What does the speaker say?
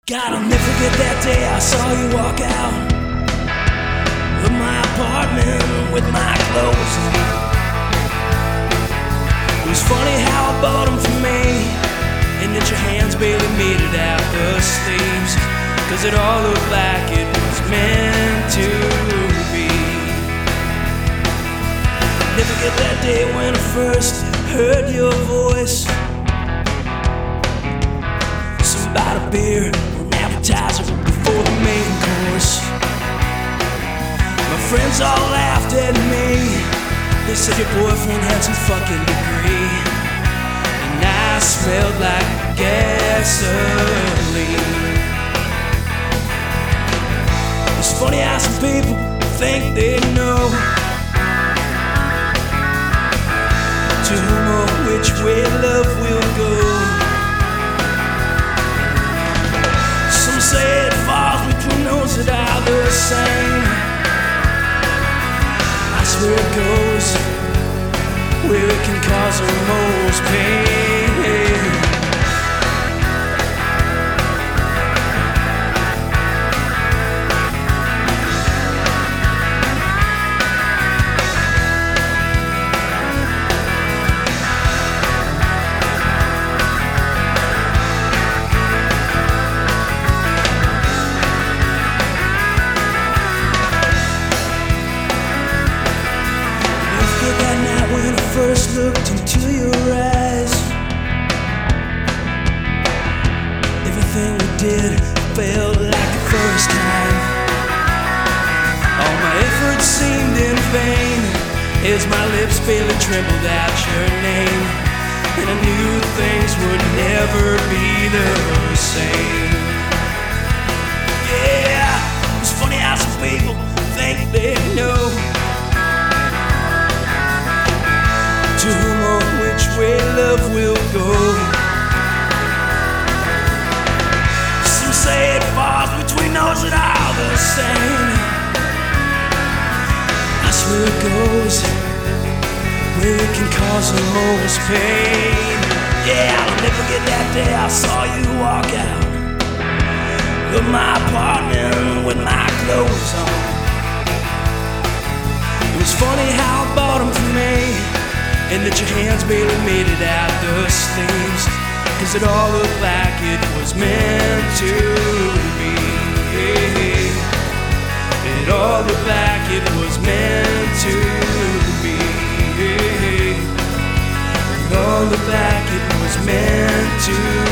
God, I'll never forget that day I saw you walk out of my apartment with my clothes on. It was funny how I bought them for me, and that your hands barely made it out the sleeves, 'cause it all looked like it was meant to be. Never forget that day when I first heard your voice. About a beer or an appetizer before the main course. My friends all laughed at me. They said your boyfriend had some fucking degree, and I smelled like gasoline. It's funny how some people think they know to whom or which way love will go. Say it falls between those that are the same. I swear it goes where it can cause the most pain. First looked into your eyes, everything we did felt like the first time. All my efforts seemed in vain, as my lips barely trembled out your name, and I knew things would never be the same. Yeah, it's funny how some people think they know to whom or which way love will go. Some say it falls between those that are the same. I swear it goes where it can cause the most pain. Yeah, I'll never forget that day I saw you walk out of my apartment with my clothes on. It was funny how I bought them for me, and that your hands barely made it out the sleeves, 'cause it all looked like it was meant to be. It all looked like it was meant to be. It all looked like it was meant to be.